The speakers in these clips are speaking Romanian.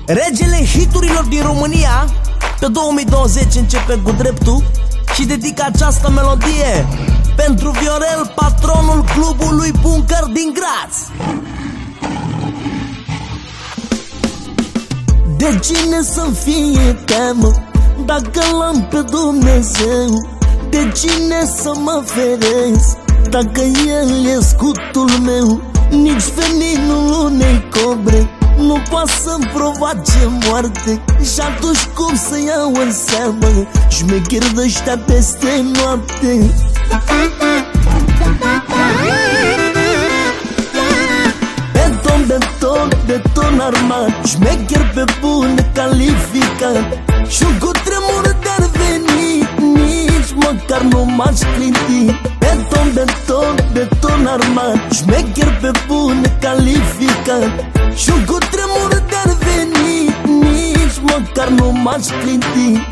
Regele hiturilor din România pe 2020 începe cu dreptul și dedică această melodie pentru Viorel, patronul clubului Bunker din Graz. De cine să-mi fie teamă dacă l-am pe Dumnezeu? De cine să mă feresc dacă El e scutul meu? Nici veninul unei cobre nu poate să-mi provoace moarte. Și atunci cum să iau în seamă șmecheri de-ăștia peste noapte? Beton, beton, beton armat, șmecher pe bune calificat. Și-un cutremur de-ar veni, nici măcar nu m-aș clinti. Beton, beton, beton armat, șmecher pe bune calificat. Și-un cutremur de-ar veni, nici măcar nu m-aș clinti.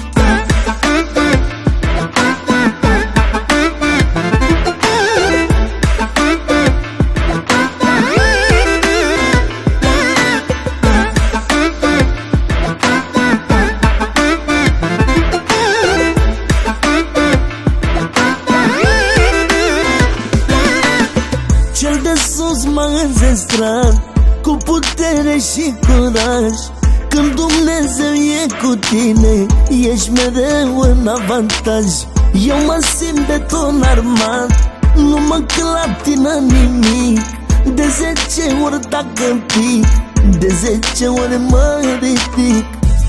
Cel de sus m-a înzestrat cu putere și curaj. Când Dumnezeu e cu tine, ești mereu în avantaj. Eu mă simt beton armat, nu mă clatină nimic. De 10 ori dacă pic, de 10 ori mă ridic.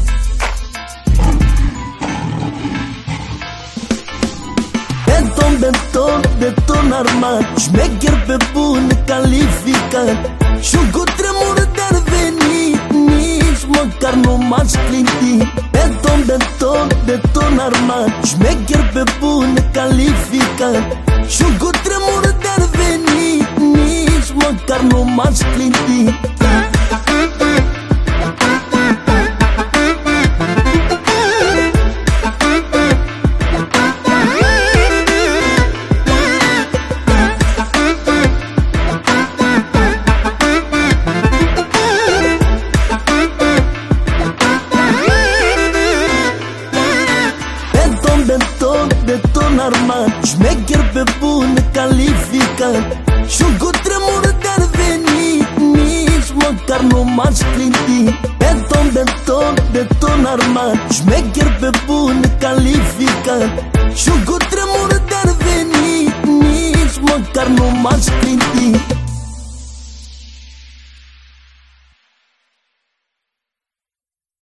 Beton, beton, beton armat, șmecher pe bune calificat. Și-un cutremur de-ar veni, nici măcar nu m-aș clinti. Beton, beton, beton armat, șmecher pe bune calificat. Și-un cutremur de-ar veni, nici măcar nu m-aș clinti. Beton, beton armat, șmecher pe bune calificat. Și-un cutremur de-ar veni, nici măcar nu m-aș clinti. Beton, beton, beton armat, șmecher pe bune calificat. Și-un cutremur de-ar veni, nici măcar nu m-aș clinti.